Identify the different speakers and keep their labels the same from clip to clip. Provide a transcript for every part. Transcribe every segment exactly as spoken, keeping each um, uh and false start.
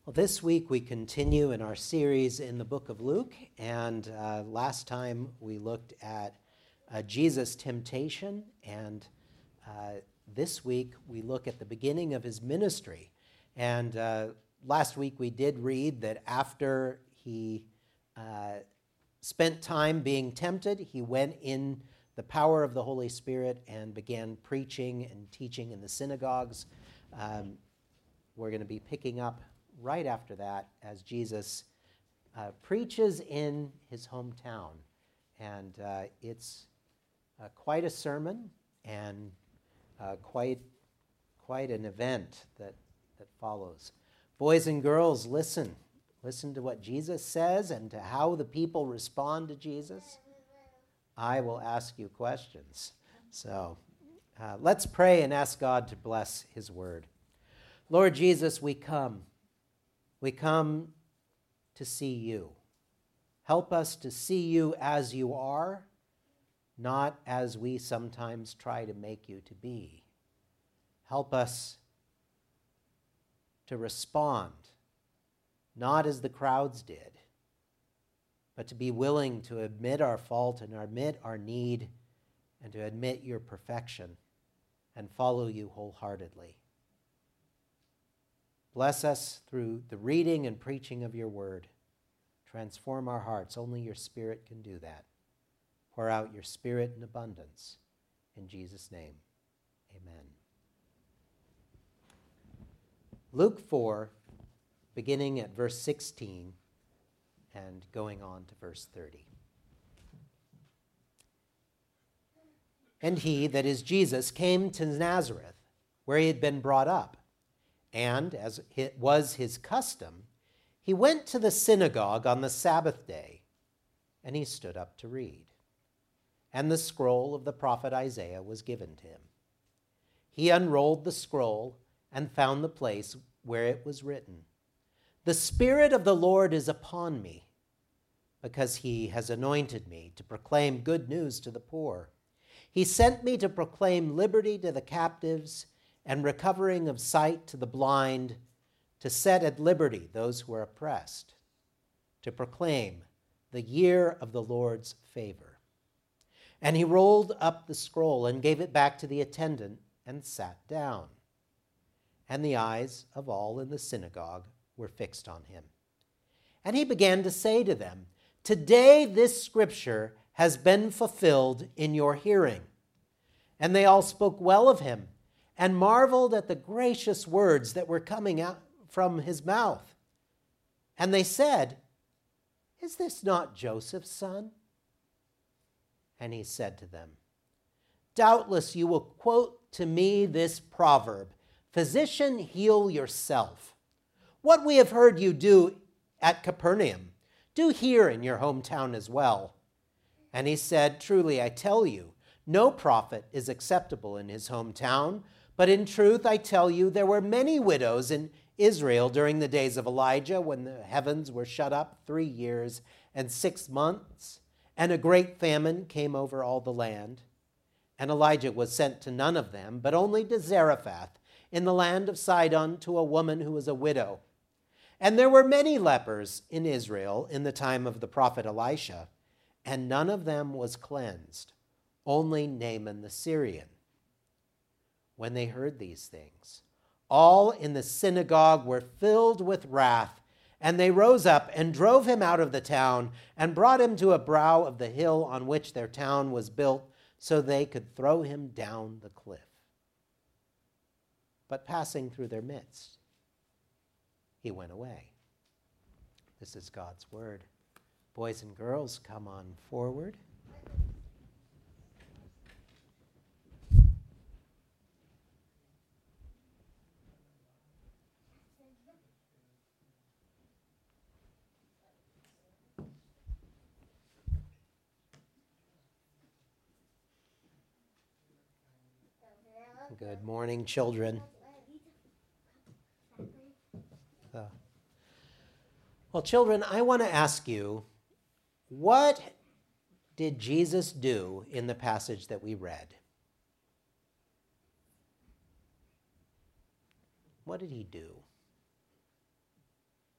Speaker 1: Well, this week we continue in our series in the book of Luke, and uh, last time we looked at uh, Jesus' temptation, and uh, this week we look at the beginning of his ministry. And uh, last week we did read that after he uh, spent time being tempted, he went in the power of the Holy Spirit and began preaching and teaching in the synagogues. Um, we're going to be picking up right after that as Jesus uh, preaches in his hometown. And uh, it's uh, quite a sermon and uh, quite, quite an event that, that follows. Boys and girls, listen. Listen to what Jesus says and to how the people respond to Jesus. I will ask you questions. So uh, let's pray and ask God to bless his word. Lord Jesus, we come. We come to see you. Help us to see you as you are, not as we sometimes try to make you to be. Help us to respond, not as the crowds did, but to be willing to admit our fault and admit our need and to admit your perfection and follow you wholeheartedly. Bless us through the reading and preaching of your word. Transform our hearts. Only your Spirit can do that. Pour out your Spirit in abundance. In Jesus' name, amen. Luke four, beginning at verse sixteen and going on to verse thirty. And he, that is Jesus, came to Nazareth, where he had been brought up. And, as it was his custom, he went to the synagogue on the Sabbath day, and he stood up to read. And the scroll of the prophet Isaiah was given to him. He unrolled the scroll and found the place where it was written, "The Spirit of the Lord is upon me, because he has anointed me to proclaim good news to the poor. He sent me to proclaim liberty to the captives and recovering of sight to the blind, to set at liberty those who are oppressed, to proclaim the year of the Lord's favor." And he rolled up the scroll and gave it back to the attendant and sat down. And the eyes of all in the synagogue were fixed on him. And he began to say to them, "Today this scripture has been fulfilled in your hearing." And they all spoke well of him and marveled at the gracious words that were coming out from his mouth. And they said, "Is this not Joseph's son?" And he said to them, "Doubtless you will quote to me this proverb, 'Physician, heal yourself. What we have heard you do at Capernaum, do here in your hometown as well." And he said, "Truly I tell you, no prophet is acceptable in his hometown. But in truth, I tell you, there were many widows in Israel during the days of Elijah, when the heavens were shut up three years and six months, and a great famine came over all the land. And Elijah was sent to none of them, but only to Zarephath in the land of Sidon, to a woman who was a widow. And there were many lepers in Israel in the time of the prophet Elisha, and none of them was cleansed, only Naaman the Syrian." When they heard these things, all in the synagogue were filled with wrath, and they rose up and drove him out of the town and brought him to a brow of the hill on which their town was built, so they could throw him down the cliff. But passing through their midst, he went away. This is God's word. Boys and girls, come on forward. Good morning, children. Uh, well, children, I want to ask you, what did Jesus do in the passage that we read? What did he do?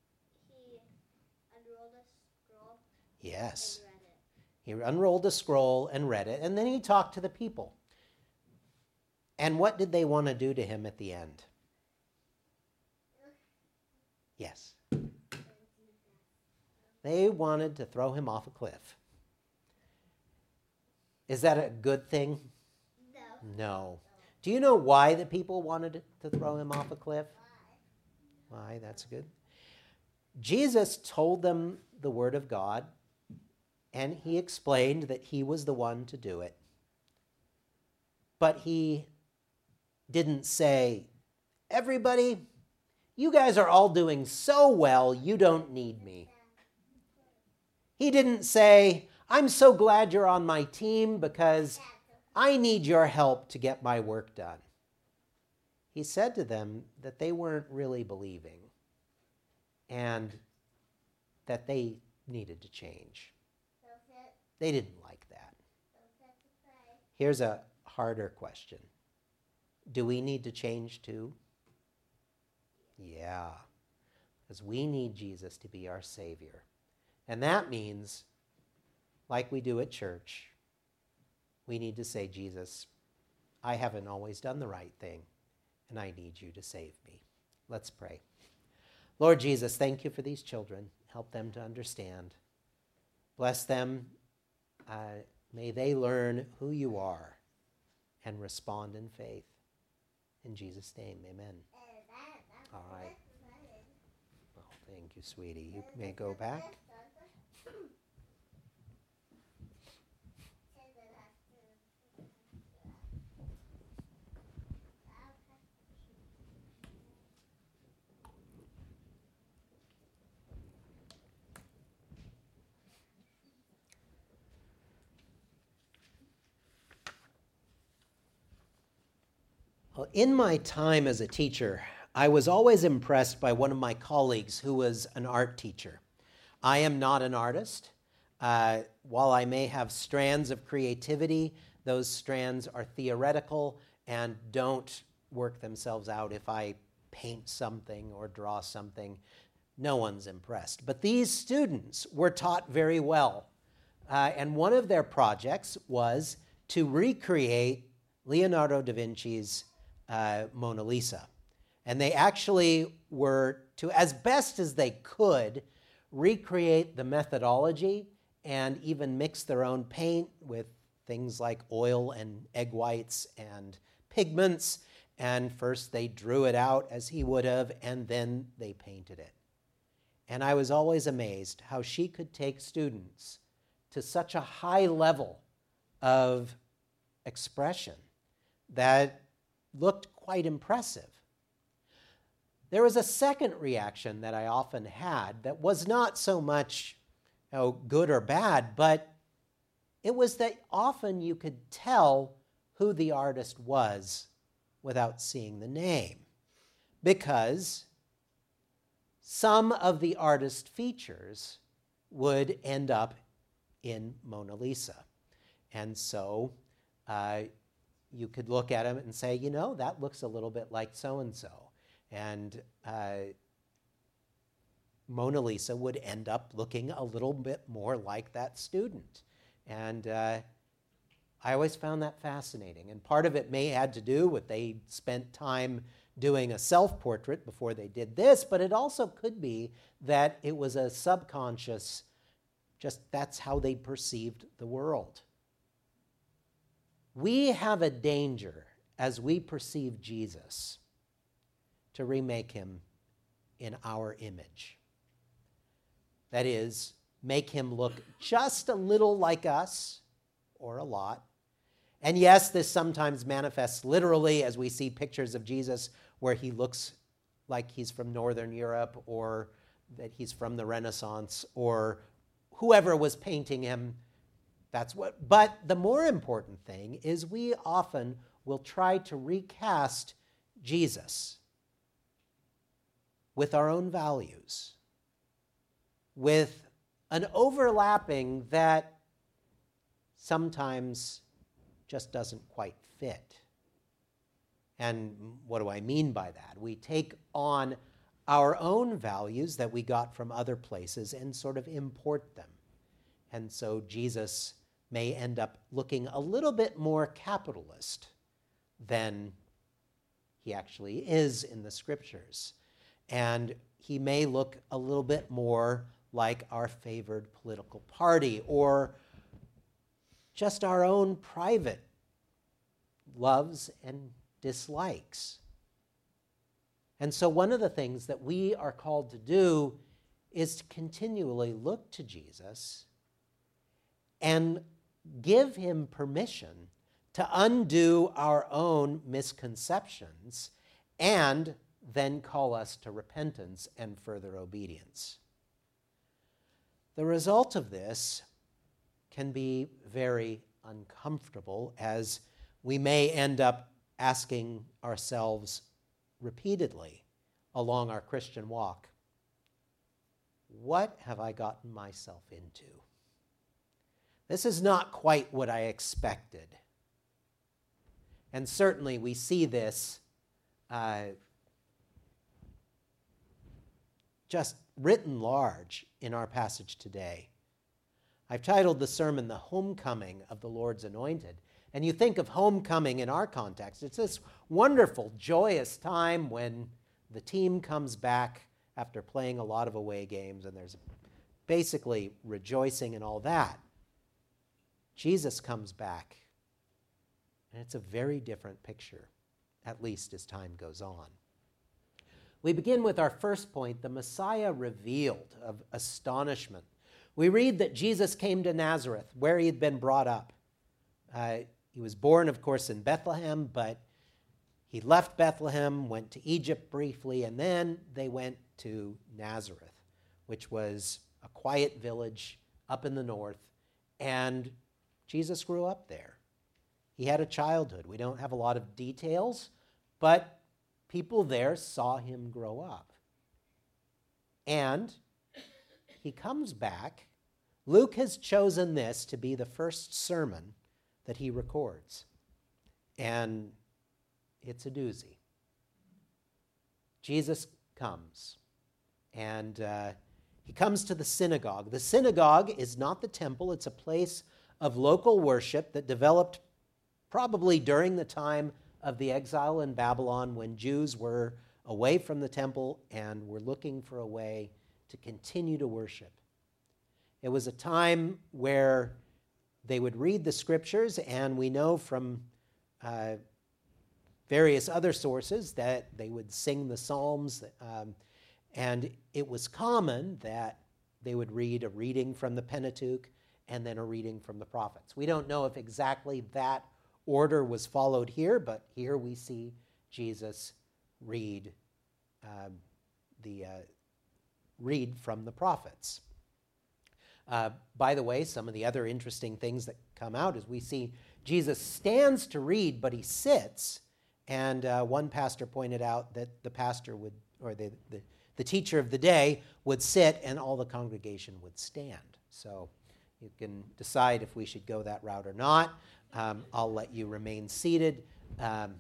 Speaker 2: unrolled a scroll
Speaker 1: Yes.
Speaker 2: and read it.
Speaker 1: He unrolled a scroll and read it, and then he talked to the people. And what did they want to do to him at the end? Yes. They wanted to throw him off a cliff. Is that a good thing?
Speaker 2: No.
Speaker 1: No. Do you know why the people wanted to throw him off a cliff? Why? Why? That's good. Jesus told them the word of God, and he explained that he was the one to do it. But he didn't say, everybody, you guys are all doing so well, you don't need me. He didn't say, I'm so glad you're on my team because I need your help to get my work done. He said to them that they weren't really believing and that they needed to change. They didn't like that. Here's a harder question. Do we need to change too? Yeah, because we need Jesus to be our Savior. And that means, like we do at church, we need to say, Jesus, I haven't always done the right thing, and I need you to save me. Let's pray. Lord Jesus, thank you for these children. Help them to understand. Bless them. Uh, may they learn who you are and respond in faith. In Jesus' name, amen. All right. Well, thank you, sweetie. You may go back. Well, in my time as a teacher, I was always impressed by one of my colleagues who was an art teacher. I am not an artist. Uh, while I may have strands of creativity, those strands are theoretical and don't work themselves out. If I paint something or draw something, no one's impressed. But these students were taught very well. Uh, and one of their projects was to recreate Leonardo da Vinci's uh, Mona Lisa. And they actually were, to as best as they could, recreate the methodology and even mix their own paint with things like oil and egg whites and pigments. And first they drew it out as he would have, and then they painted it. And I was always amazed how she could take students to such a high level of expression that looked quite impressive. There was a second reaction that I often had that was not so much, you know, good or bad, but it was that often you could tell who the artist was without seeing the name, because some of the artist features would end up in Mona Lisa. And so uh, you could look at him and say, you know, that looks a little bit like so-and-so. And uh, Mona Lisa would end up looking a little bit more like that student. And uh, I always found that fascinating. And part of it may had to do with they spent time doing a self-portrait before they did this, but it also could be that it was a subconscious, just that's how they perceived the world. We have a danger as we perceive Jesus to remake him in our image. That is, make him look just a little like us, or a lot. And yes, this sometimes manifests literally as we see pictures of Jesus where he looks like he's from Northern Europe, or that he's from the Renaissance, or whoever was painting him. That's what. But the more important thing is we often will try to recast Jesus with our own values, with an overlapping that sometimes just doesn't quite fit. And what do I mean by that? We take on our own values that we got from other places and sort of import them. And so Jesus may end up looking a little bit more capitalist than he actually is in the scriptures. And he may look a little bit more like our favored political party or just our own private loves and dislikes. And so one of the things that we are called to do is to continually look to Jesus and give him permission to undo our own misconceptions and then call us to repentance and further obedience. The result of this can be very uncomfortable, as we may end up asking ourselves repeatedly along our Christian walk, what have I gotten myself into? This is not quite what I expected. And certainly we see this uh, just written large in our passage today. I've titled the sermon, The Homecoming of the Lord's Anointed. And you think of homecoming in our context, it's this wonderful, joyous time when the team comes back after playing a lot of away games, and there's basically rejoicing and all that. Jesus comes back, and it's a very different picture, at least as time goes on. We begin with our first point, the Messiah revealed, of astonishment. We read that Jesus came to Nazareth, where he had been brought up. Uh, he was born, of course, in Bethlehem, but he left Bethlehem, went to Egypt briefly, and then they went to Nazareth, which was a quiet village up in the north, and Jesus grew up there. He had a childhood. We don't have a lot of details, but people there saw him grow up. And he comes back. Luke has chosen this to be the first sermon that he records. And it's a doozy. Jesus comes, and uh, he comes to the synagogue. The synagogue is not the temple. It's a place of local worship that developed probably during the time of the exile in Babylon, when Jews were away from the temple and were looking for a way to continue to worship. It was a time where they would read the scriptures, and we know from uh, various other sources that they would sing the Psalms, um, and it was common that they would read a reading from the Pentateuch and then a reading from the prophets. We don't know if exactly that order was followed here, but here we see Jesus read um, the uh, read from the prophets. Uh, by the way, some of the other interesting things that come out is we see Jesus stands to read, but he sits. And uh, one pastor pointed out that the pastor would, or the, the, the teacher of the day would sit and all the congregation would stand. So you can decide if we should go that route or not. Um, I'll let you remain seated. Um,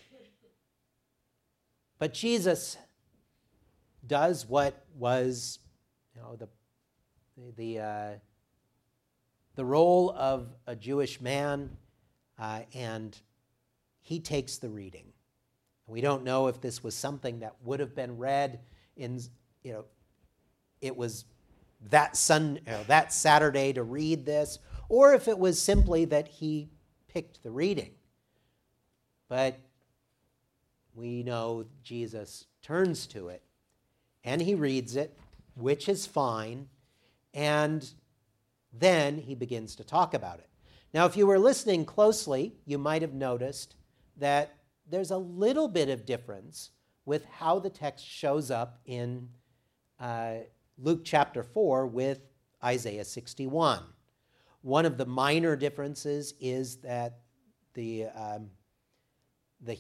Speaker 1: but Jesus does what was, you know, the the uh, the role of a Jewish man, uh, and he takes the reading. We don't know if this was something that would have been read in, you know, it was that sun, you know, that Saturday to read this, or if it was simply that he picked the reading. But we know Jesus turns to it, and he reads it, which is fine, and then he begins to talk about it. Now, if you were listening closely, you might have noticed that there's a little bit of difference with how the text shows up in uh, Luke chapter four with Isaiah sixty-one. One of the minor differences is that the, um, the,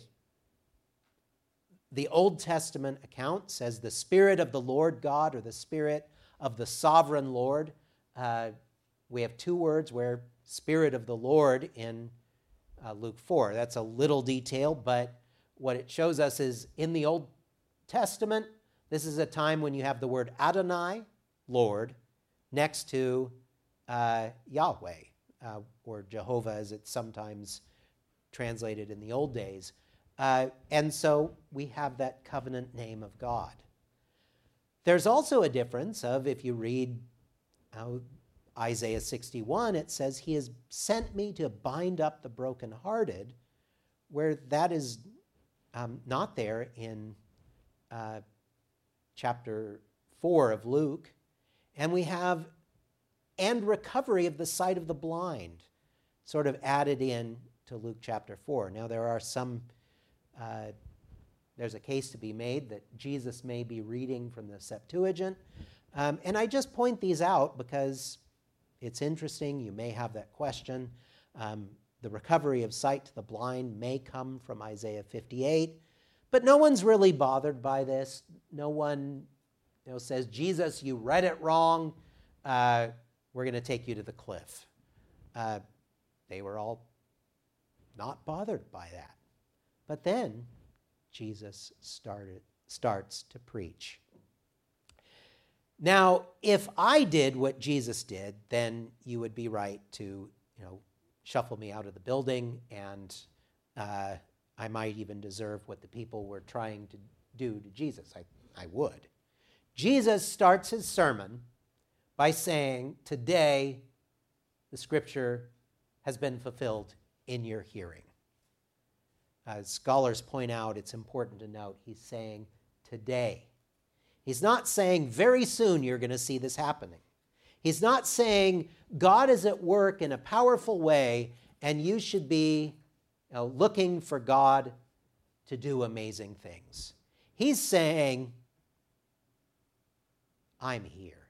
Speaker 1: the Old Testament account says the Spirit of the Lord God, or the Spirit of the sovereign Lord. Uh, we have two words where Spirit of the Lord in uh, Luke four. That's a little detail, but what it shows us is in the Old Testament, This is a time when you have the word Adonai, Lord, next to uh, Yahweh, uh, or Jehovah as it's sometimes translated in the old days. Uh, and so we have that covenant name of God. There's also a difference of, if you read uh, Isaiah sixty-one, it says, he has sent me to bind up the brokenhearted, where that is um, not there in uh, chapter four of Luke. And we have, and recovery of the sight of the blind, sort of added in to Luke chapter four. Now there are some, uh, there's a case to be made that Jesus may be reading from the Septuagint. Um, and I just point these out because it's interesting. You may have that question. Um, the recovery of sight to the blind may come from Isaiah fifty-eight, but no one's really bothered by this. No one you know, says, Jesus, you read it wrong. Uh, we're going to take you to the cliff. Uh, they were all not bothered by that. But then Jesus started, starts to preach. Now, if I did what Jesus did, then you would be right to, you know, shuffle me out of the building, and uh, I might even deserve what the people were trying to do to Jesus. I, I would. Jesus starts his sermon by saying, today the scripture has been fulfilled in your hearing. As scholars point out, it's important to note, he's saying today. He's not saying very soon you're going to see this happening. He's not saying God is at work in a powerful way and you should be you know, looking for God to do amazing things. He's saying, I'm here.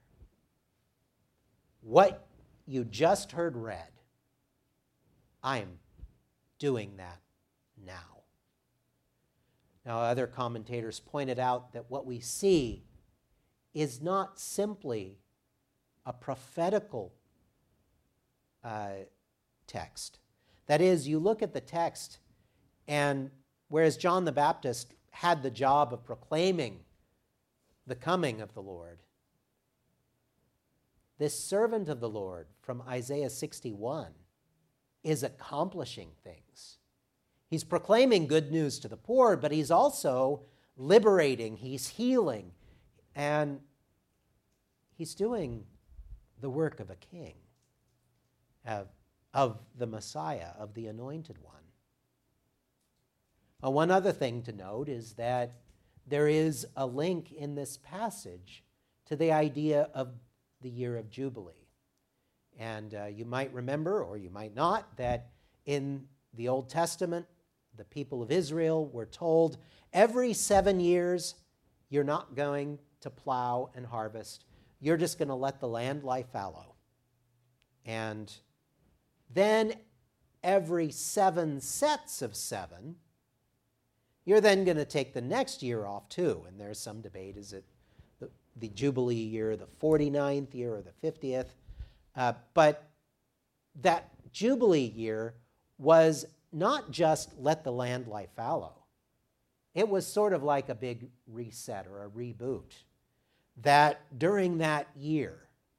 Speaker 1: What you just heard read, I'm doing that now. Now, other commentators pointed out that what we see is not simply a prophetical uh, text. That is, you look at the text, and whereas John the Baptist had the job of proclaiming the coming of the Lord, this servant of the Lord from Isaiah sixty-one is accomplishing things. He's proclaiming good news to the poor, but he's also liberating, he's healing, and he's doing the work of a king, of, of the Messiah, of the Anointed One. Uh, one other thing to note is that there is a link in this passage to the idea of the year of Jubilee. And uh, you might remember, or you might not, that in the Old Testament, the people of Israel were told, every seven years, you're not going to plow and harvest. You're just going to let the land lie fallow. And then every seven sets of seven, you're then going to take the next year off too. And there's some debate, is it the, the Jubilee year, the forty-ninth year, or the fiftieth? Uh, but that Jubilee year was not just let the land lie fallow. It was sort of like a big reset or a reboot. That during that year,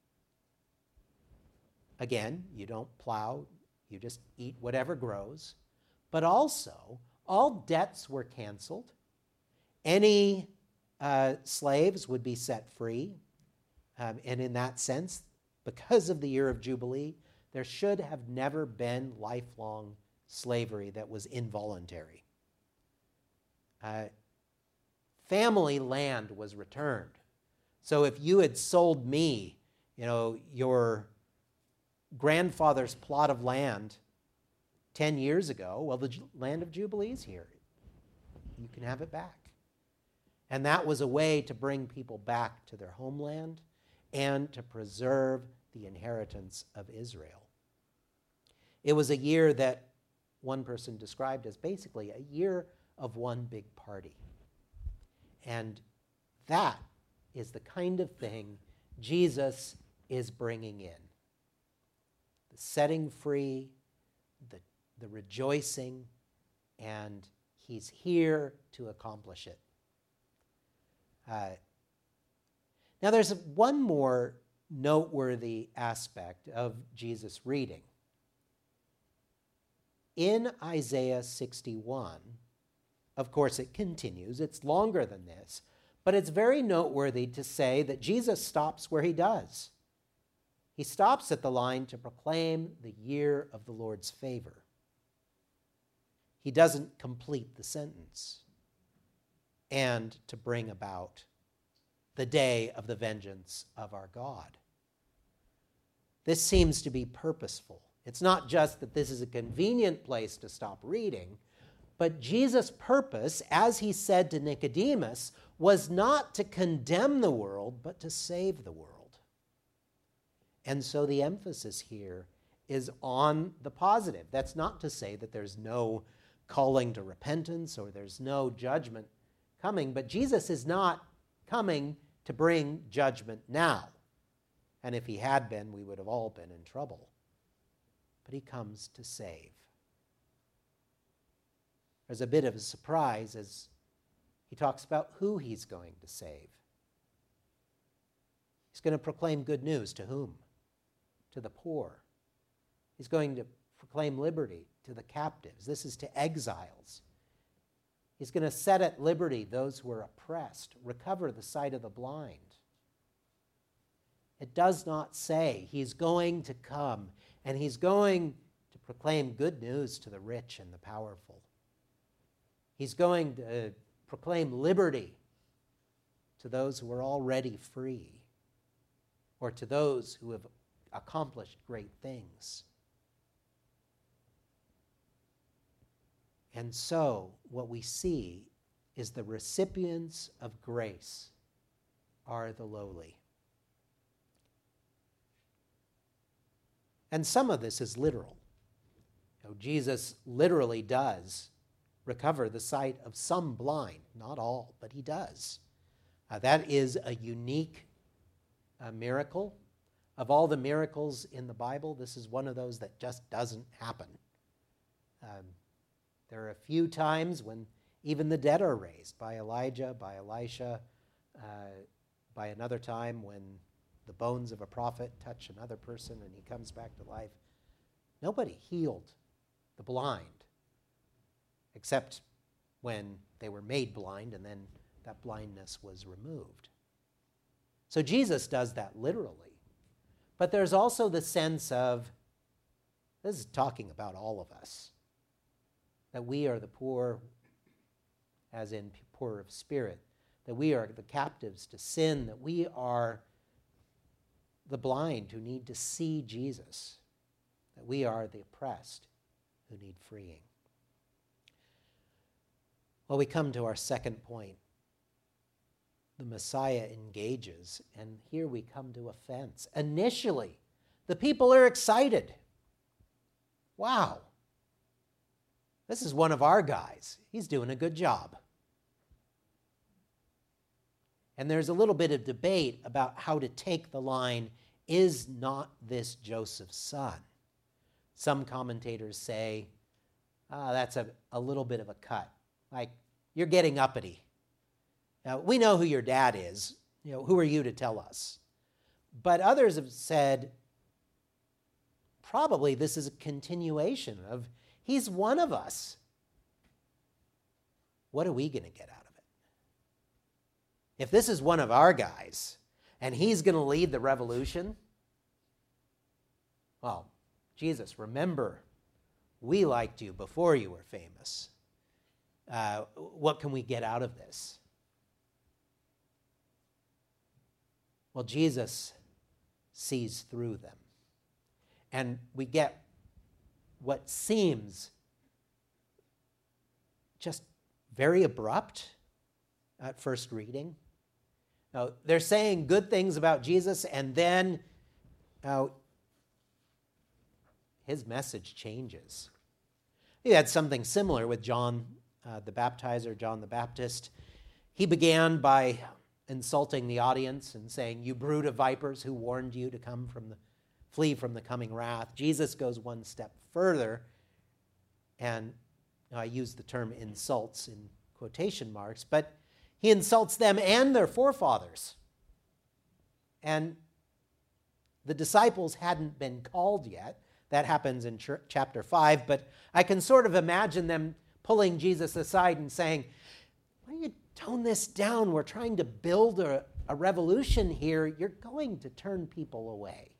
Speaker 1: again, you don't plow, you just eat whatever grows, but also all debts were canceled. Any uh, slaves would be set free. Um, and in that sense, because of the year of Jubilee, there should have never been lifelong slavery that was involuntary. Uh, family land was returned. So if you had sold me, you know, your grandfather's plot of land ten years ago, well, the Ju- land of Jubilee is here. You can have it back. And that was a way to bring people back to their homeland and to preserve the inheritance of Israel. It was a year that one person described as basically a year of one big party. And that is the kind of thing Jesus is bringing in. The setting free, the, the rejoicing, and he's here to accomplish it. Uh, Now, there's one more noteworthy aspect of Jesus' reading. In Isaiah sixty-one, of course, it continues. It's longer than this, but it's very noteworthy to say that Jesus stops where he does. He stops at the line to proclaim the year of the Lord's favor. He doesn't complete the sentence. And to bring about the day of the vengeance of our God. This seems to be purposeful. It's not just that this is a convenient place to stop reading, but Jesus' purpose, as he said to Nicodemus, was not to condemn the world, but to save the world. And so the emphasis here is on the positive. That's not to say that there's no calling to repentance or there's no judgment coming, but Jesus is not coming to bring judgment now. And if he had been, we would have all been in trouble. But he comes to save. There's a bit of a surprise as he talks about who he's going to save. He's going to proclaim good news to whom? To the poor. He's going to proclaim liberty to the captives. This is to exiles. He's going to set at liberty those who are oppressed, recover the sight of the blind. It does not say he's going to come and he's going to proclaim good news to the rich and the powerful. He's going to proclaim liberty to those who are already free or to those who have accomplished great things. And so what we see is the recipients of grace are the lowly. And some of this is literal. You know, Jesus literally does recover the sight of some blind, not all, but he does. Uh, that is a unique uh, miracle. Of all the miracles in the Bible, this is one of those that just doesn't happen. Um, there are a few times when even the dead are raised, by Elijah, by Elisha, uh, by another time when the bones of a prophet touch another person and he comes back to life. Nobody healed the blind, except when they were made blind and then that blindness was removed. So Jesus does that literally. But there's also the sense of, this is talking about all of us, that we are the poor, as in poor of spirit, that we are the captives to sin, that we are the blind who need to see Jesus, that we are the oppressed who need freeing. Well, we come to our second point. The Messiah engages, and here we come to offense. Initially, the people are excited. Wow, this is one of our guys. He's doing a good job. And there's a little bit of debate about how to take the line, is not this Joseph's son? Some commentators say, ah, that's a, a little bit of a cut. Like, you're getting uppity. Now, we know who your dad is. You know, who are you to tell us? But others have said, probably this is a continuation of, he's one of us. What are we going to get out of it? If this is one of our guys, and he's going to lead the revolution, well, Jesus, remember, we liked you before you were famous. Uh, what can we get out of this? Well, Jesus sees through them. And we get what seems just very abrupt at first reading. Now, they're saying good things about Jesus, and then uh, his message changes. He had something similar with John uh, the Baptizer, John the Baptist. He began by insulting the audience and saying, "You brood of vipers, who warned you to come from the, flee from the coming wrath?" Jesus goes one step further, and I use the term insults in quotation marks, but he insults them and their forefathers. And the disciples hadn't been called yet. That happens in ch- chapter five, but I can sort of imagine them pulling Jesus aside and saying, why don't you tone this down? We're trying to build a, a revolution here. You're going to turn people away.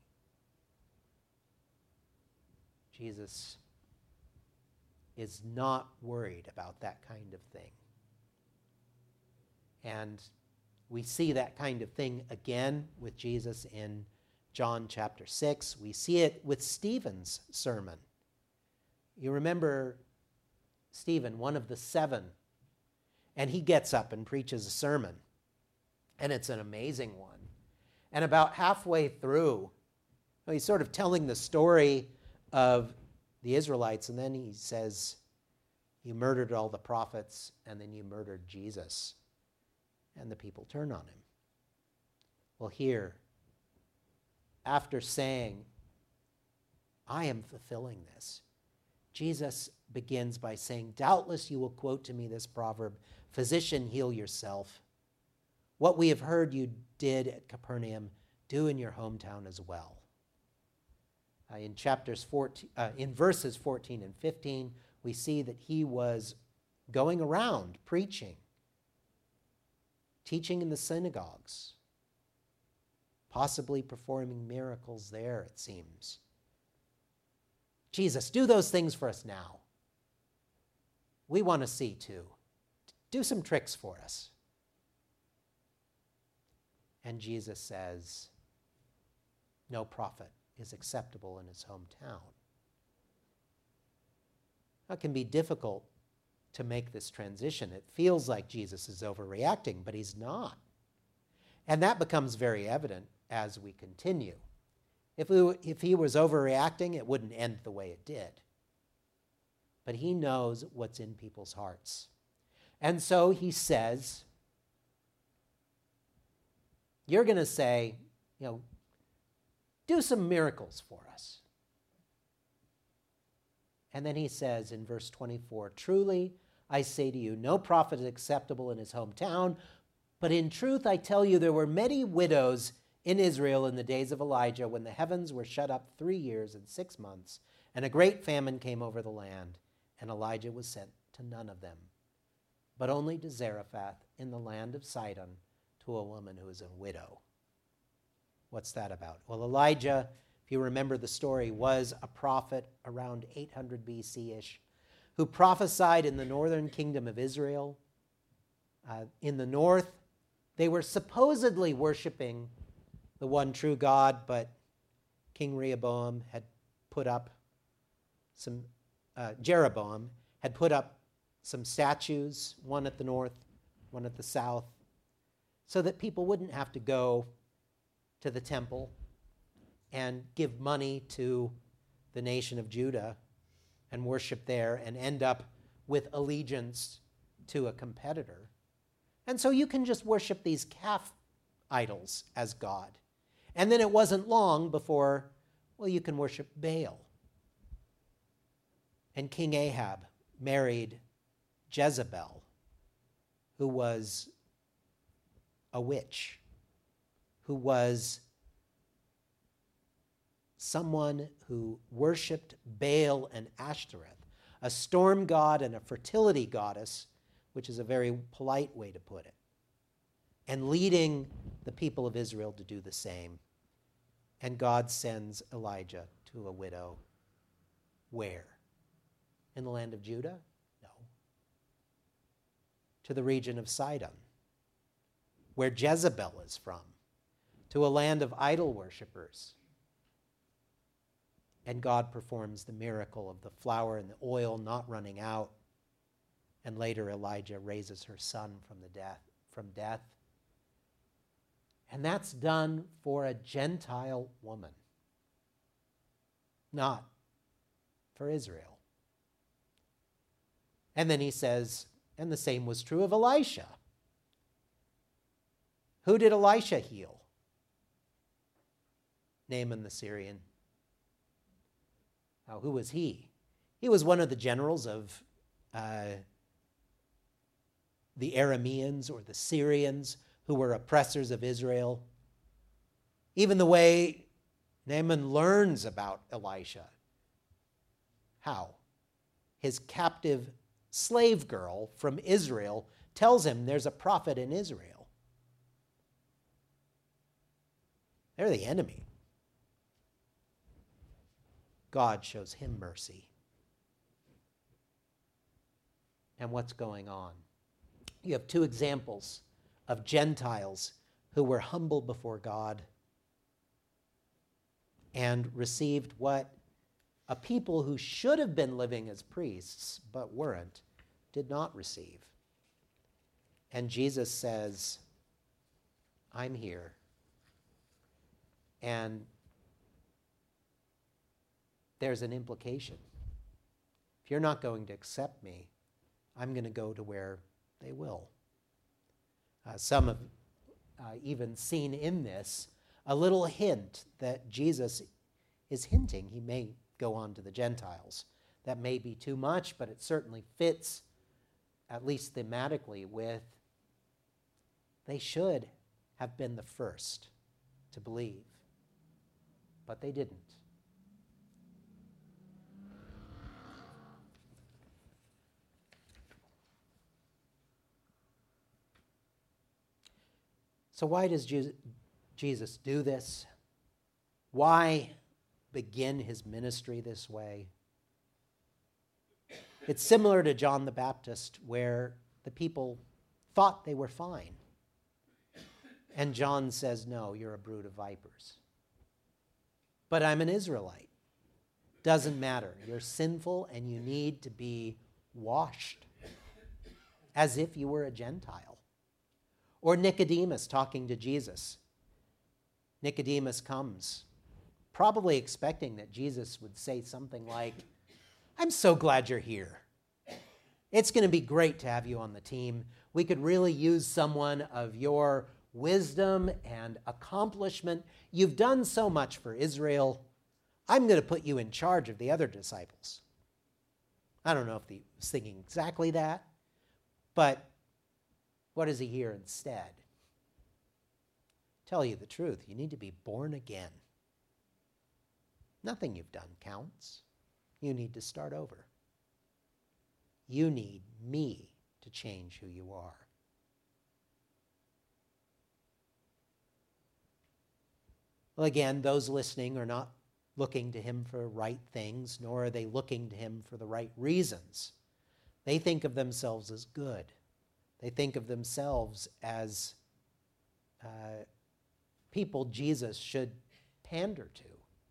Speaker 1: Jesus is not worried about that kind of thing. And we see that kind of thing again with Jesus in John chapter six. We see it with Stephen's sermon. You remember Stephen, one of the seven, and he gets up and preaches a sermon, and it's an amazing one. And about halfway through, he's sort of telling the story of the Israelites, and then he says, you murdered all the prophets, and then you murdered Jesus. And the people turn on him. Well, here, after saying, I am fulfilling this, Jesus begins by saying, doubtless you will quote to me this proverb, physician, heal yourself. What we have heard you did at Capernaum, do in your hometown as well. Uh, in chapters fourteen, uh, in verses fourteen and fifteen, we see that he was going around preaching, teaching in the synagogues, possibly performing miracles there, it seems. Jesus, do those things for us now. We want to see too. Do some tricks for us. And Jesus says, no prophet is acceptable in his hometown. It can be difficult to make this transition. It feels like Jesus is overreacting, but he's not. And that becomes very evident as we continue. If, we, if he was overreacting, it wouldn't end the way it did. But he knows what's in people's hearts. And so he says, you're going to say, you know, do some miracles for us. And then he says in verse twenty-four, truly I say to you, no prophet is acceptable in his hometown, but in truth I tell you, there were many widows in Israel in the days of Elijah when the heavens were shut up three years and six months, and a great famine came over the land, and Elijah was sent to none of them, but only to Zarephath in the land of Sidon, to a woman who is a widow. What's that about? Well, Elijah, if you remember the story, was a prophet around eight hundred B C-ish, who prophesied in the northern kingdom of Israel. Uh, in the north, they were supposedly worshiping the one true God, but King Rehoboam had put up some, uh, Jeroboam had put up some statues, one at the north, one at the south, so that people wouldn't have to go to the temple and give money to the nation of Judah and worship there and end up with allegiance to a competitor. And so you can just worship these calf idols as God. And then it wasn't long before, well, you can worship Baal. And King Ahab married Jezebel, who was a witch, who was someone who worshipped Baal and Ashtoreth, a storm god and a fertility goddess, which is a very polite way to put it, and leading the people of Israel to do the same. And God sends Elijah to a widow. Where? In the land of Judah? No. To the region of Sidon, where Jezebel is from, to a land of idol worshippers. And God performs the miracle of the flour and the oil not running out. And later Elijah raises her son from the death, from death. And that's done for a Gentile woman, not for Israel. And then he says, and the same was true of Elisha. Who did Elisha heal? Naaman the Syrian. Now, who was he? He was one of the generals of uh, the Arameans or the Syrians who were oppressors of Israel. Even the way Naaman learns about Elisha. How? His captive slave girl from Israel tells him there's a prophet in Israel. They're the enemy. God shows him mercy. And what's going on? You have two examples of Gentiles who were humble before God and received what a people who should have been living as priests but weren't did not receive. And Jesus says, I'm here. And there's an implication. If you're not going to accept me, I'm going to go to where they will. Uh, some have uh, even seen in this a little hint that Jesus is hinting he may go on to the Gentiles. That may be too much, but it certainly fits, at least thematically, with they should have been the first to believe, but they didn't. So why does Jesus do this? Why begin his ministry this way? It's similar to John the Baptist, where the people thought they were fine. And John says, no, you're a brood of vipers. But I'm an Israelite. Doesn't matter. You're sinful and you need to be washed as if you were a Gentile. Or Nicodemus talking to Jesus. Nicodemus comes, probably expecting that Jesus would say something like, I'm so glad you're here. It's going to be great to have you on the team. We could really use someone of your wisdom and accomplishment. You've done so much for Israel. I'm going to put you in charge of the other disciples. I don't know if he was thinking exactly that, but what does he hear instead? Tell you the truth, you need to be born again. Nothing you've done counts. You need to start over. You need me to change who you are. Well, again, those listening are not looking to him for right things, nor are they looking to him for the right reasons. They think of themselves as good. They think of themselves as uh, people Jesus should pander to.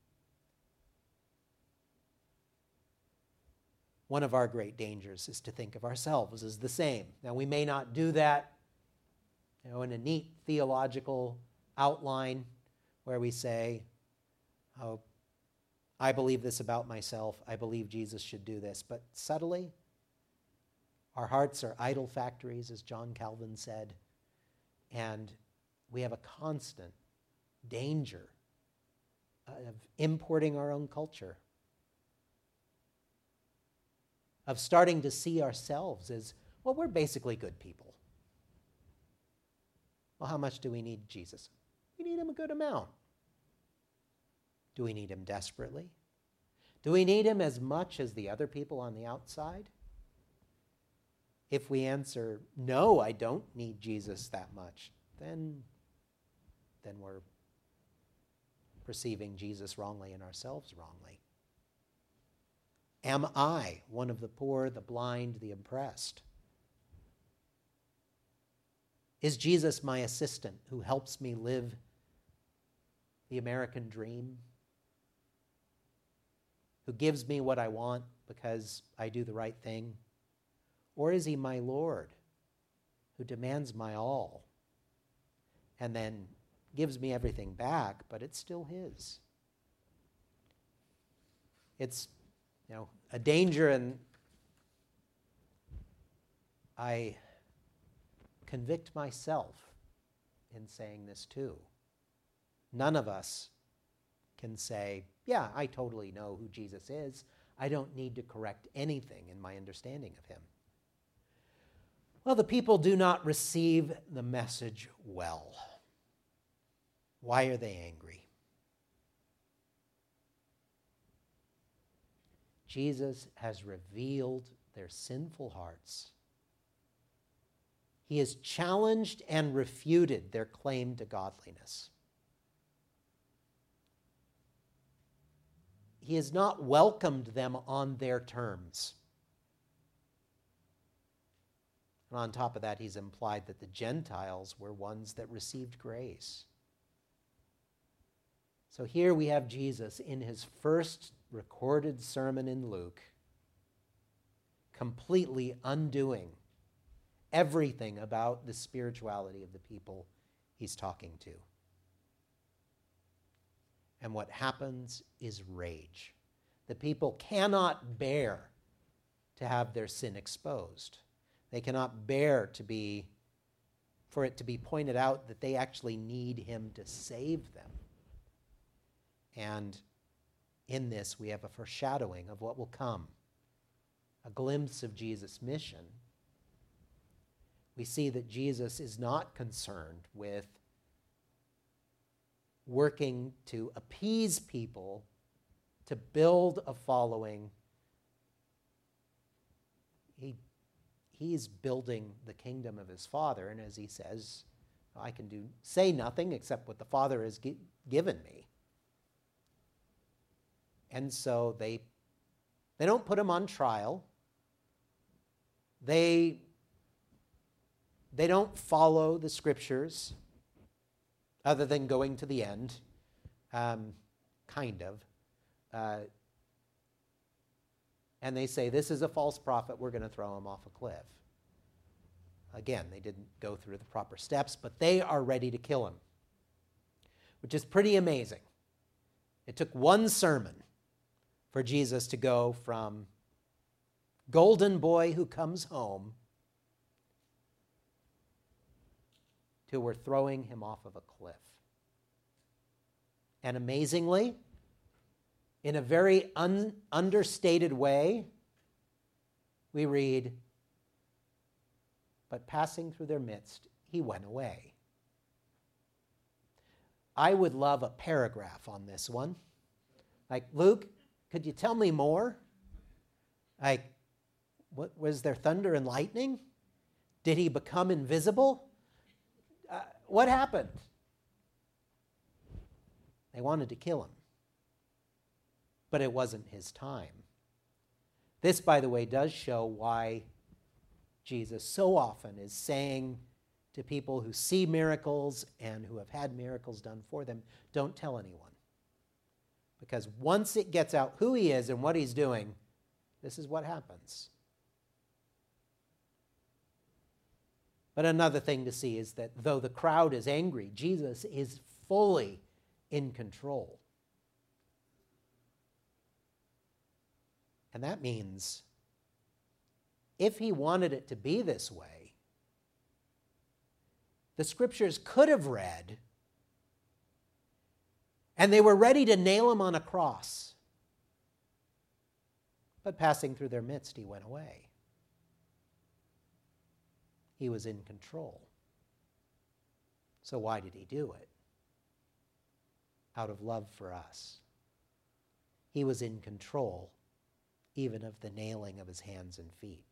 Speaker 1: One of our great dangers is to think of ourselves as the same. Now, we may not do that, you know, in a neat theological outline where we say, oh, I believe this about myself. I believe Jesus should do this. But subtly, our hearts are idol factories, as John Calvin said, and we have a constant danger of importing our own culture, of starting to see ourselves as, well, we're basically good people. Well, how much do we need Jesus? We need him a good amount. Do we need him desperately? Do we need him as much as the other people on the outside? If we answer, no, I don't need Jesus that much, then, then we're perceiving Jesus wrongly and ourselves wrongly. Am I one of the poor, the blind, the oppressed? Is Jesus my assistant who helps me live the American dream? Who gives me what I want because I do the right thing? Or is he my Lord who demands my all and then gives me everything back, but it's still his? It's, you know, a danger, and I convict myself in saying this too. None of us can say, yeah, I totally know who Jesus is. I don't need to correct anything in my understanding of him. Well, the people do not receive the message well. Why are they angry? Jesus has revealed their sinful hearts. He has challenged and refuted their claim to godliness. He has not welcomed them on their terms. And on top of that, he's implied that the Gentiles were ones that received grace. So here we have Jesus in his first recorded sermon in Luke, completely undoing everything about the spirituality of the people he's talking to. And what happens is rage. The people cannot bear to have their sin exposed. They cannot bear to be, for it to be pointed out that they actually need him to save them. And in this, we have a foreshadowing of what will come, a glimpse of Jesus' mission. We see that Jesus is not concerned with working to appease people, to build a following. He, he's building the kingdom of his Father, and as he says, I can do say nothing except what the Father has gi- given me. And so they, they don't put him on trial. They, they don't follow the scriptures other than going to the end, um, kind of. Uh, and they say, this is a false prophet, we're going to throw him off a cliff. Again, they didn't go through the proper steps, but they are ready to kill him, which is pretty amazing. It took one sermon for Jesus to go from golden boy who comes home to we're throwing him off of a cliff. And amazingly, in a very un- understated way, we read, but passing through their midst, he went away. I would love a paragraph on this one. Like, Luke, could you tell me more? Like, what, was there thunder and lightning? Did he become invisible? Uh, what happened? They wanted to kill him. But it wasn't his time. This, by the way, does show why Jesus so often is saying to people who see miracles and who have had miracles done for them, don't tell anyone. Because once it gets out who he is and what he's doing, this is what happens. But another thing to see is that though the crowd is angry, Jesus is fully in control. And that means if he wanted it to be this way, the scriptures could have read, and they were ready to nail him on a cross. But passing through their midst, he went away. He was in control. So why did he do it? Out of love for us. He was in control even of the nailing of his hands and feet.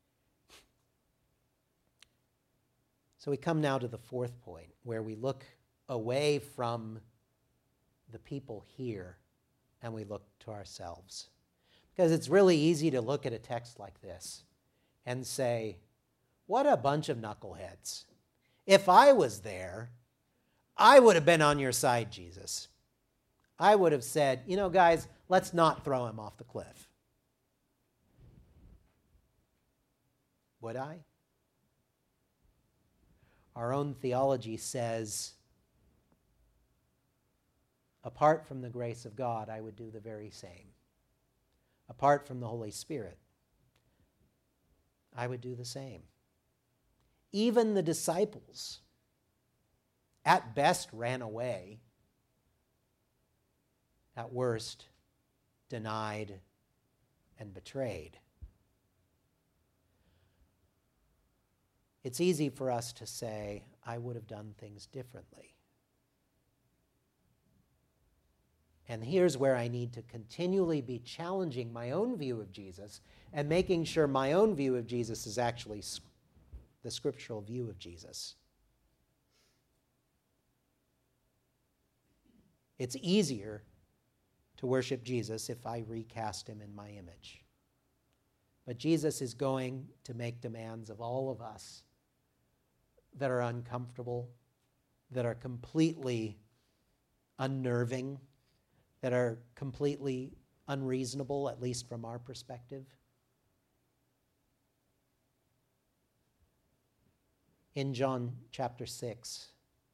Speaker 1: So we come now to the fourth point, where we look away from the people here and we look to ourselves. Because it's really easy to look at a text like this and say, what a bunch of knuckleheads. If I was there, I would have been on your side, Jesus. I would have said, you know, guys, let's not throw him off the cliff. Would I? Our own theology says, apart from the grace of God, I would do the very same. Apart from the Holy Spirit, I would do the same. Even the disciples, at best, ran away. At worst, denied and betrayed. It's easy for us to say, I would have done things differently. And here's where I need to continually be challenging my own view of Jesus and making sure my own view of Jesus is actually the scriptural view of Jesus. It's easier to worship Jesus if I recast him in my image. But Jesus is going to make demands of all of us that are uncomfortable, that are completely unnerving, that are completely unreasonable, at least from our perspective. In John chapter six,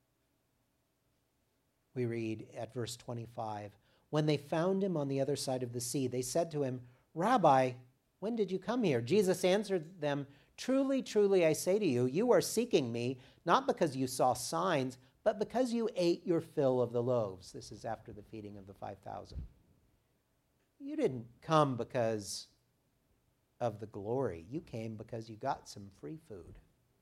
Speaker 1: we read at verse twenty-five, when they found him on the other side of the sea, they said to him, Rabbi, when did you come here? Jesus answered them, truly, truly, I say to you, you are seeking me, not because you saw signs, but because you ate your fill of the loaves. This is after the feeding of the five thousand. You didn't come because of the glory. You came because you got some free food.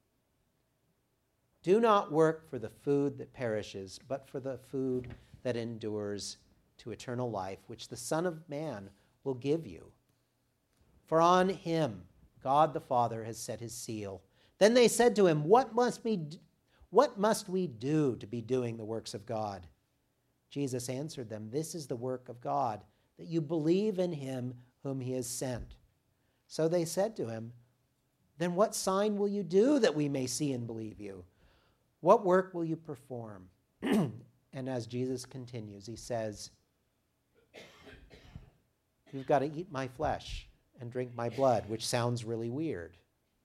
Speaker 1: Do not work for the food that perishes, but for the food that endures to eternal life, which the Son of Man will give you. For on him God the Father has set his seal. Then they said to him, What must we do? What must we do to be doing the works of God? Jesus answered them, This is the work of God, that you believe in him whom he has sent. So they said to him, Then what sign will you do that we may see and believe you? What work will you perform? And as Jesus continues, he says, You've got to eat my flesh and drink my blood, which sounds really weird.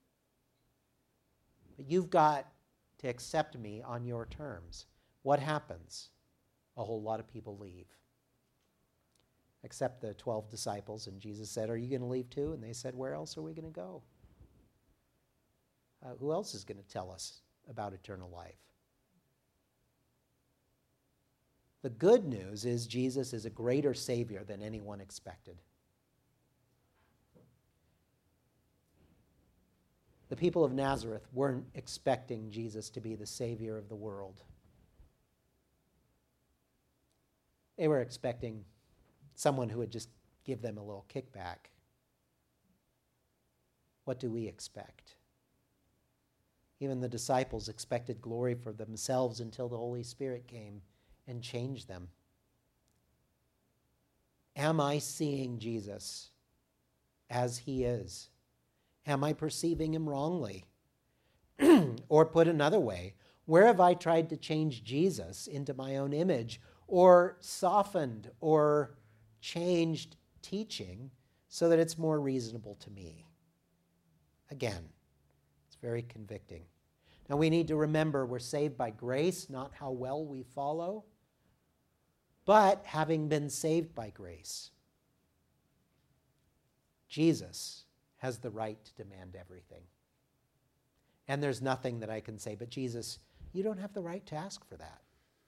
Speaker 1: But you've got to accept me on your terms. What happens? A whole lot of people leave. Except the twelve disciples, and Jesus said, Are you going to leave too? And they said, Where else are we going to go? Uh, who else is going to tell us about eternal life? The good news is Jesus is a greater Savior than anyone expected. The people of Nazareth weren't expecting Jesus to be the Savior of the world. They were expecting someone who would just give them a little kickback. What do we expect? Even the disciples expected glory for themselves until the Holy Spirit came and changed them. Am I seeing Jesus as he is? Am I perceiving him wrongly? Or put another way, where have I tried to change Jesus into my own image, or softened or changed teaching so that it's more reasonable to me? Again, it's very convicting. Now we need to remember we're saved by grace, not how well we follow, but having been saved by grace, Jesus has the right to demand everything. And there's nothing that I can say, but Jesus, you don't have the right to ask for that.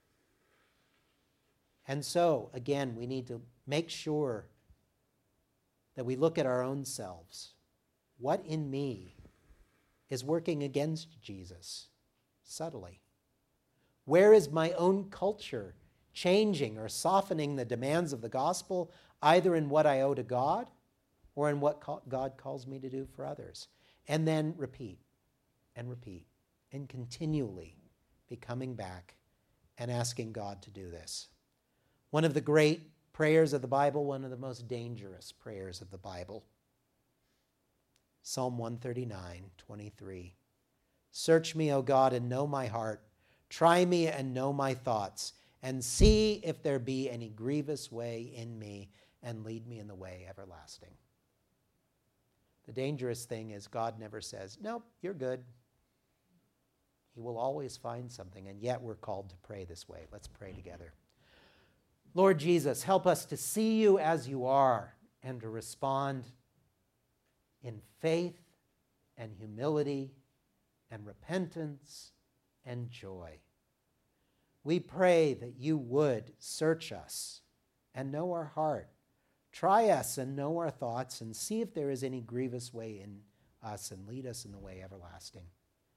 Speaker 1: And so, again, we need to make sure that we look at our own selves. What in me is working against Jesus subtly? Where is my own culture changing or softening the demands of the gospel, either in what I owe to God or in what God calls me to do for others? And then repeat and repeat and continually be coming back and asking God to do this. One of the great prayers of the Bible, one of the most dangerous prayers of the Bible. Psalm one thirty-nine, twenty-three. Search me, O God, and know my heart. Try me and know my thoughts, and see if there be any grievous way in me, and lead me in the way everlasting. The dangerous thing is God never says, nope, you're good. He will always find something, and yet we're called to pray this way. Let's pray together. Lord Jesus, help us to see you as you are and to respond in faith and humility and repentance and joy. We pray that you would search us and know our heart. Try us and know our thoughts and see if there is any grievous way in us and lead us in the way everlasting.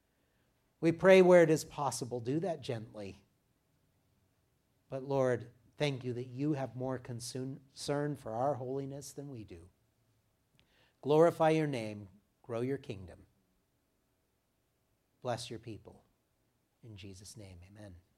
Speaker 1: We pray where it is possible, do that gently. But Lord, Thank you that you have more concern for our holiness than we do. Glorify your name. Grow your kingdom. Bless your people. In Jesus' name, amen.